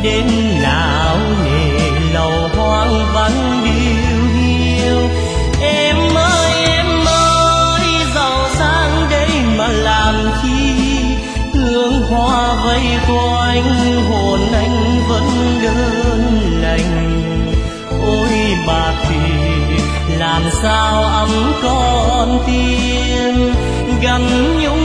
đêm nào nề lầu hoang vắng điêu hiu. Em ơi giàu sang đây mà làm chi, hương hoa vây quanh hồn anh vẫn đơn lành. Ôi bạc thì làm sao ấm con tim, gắn nhung